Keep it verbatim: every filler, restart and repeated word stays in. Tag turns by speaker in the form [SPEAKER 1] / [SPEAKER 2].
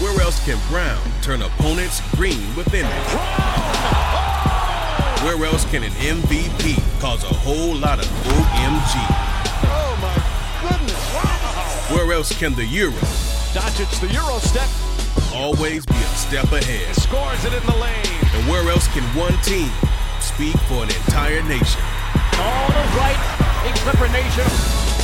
[SPEAKER 1] Where else can Brown turn opponents green with envy? Where else can an M V P cause a whole lot of O M G?
[SPEAKER 2] Oh my goodness, wow!
[SPEAKER 1] Where else can the Euro,
[SPEAKER 2] Doncic the Euro step,
[SPEAKER 1] always be a step ahead?
[SPEAKER 2] Scores it in the lane.
[SPEAKER 1] And where else can one team speak for an entire nation?
[SPEAKER 2] All right, a Clipper nation.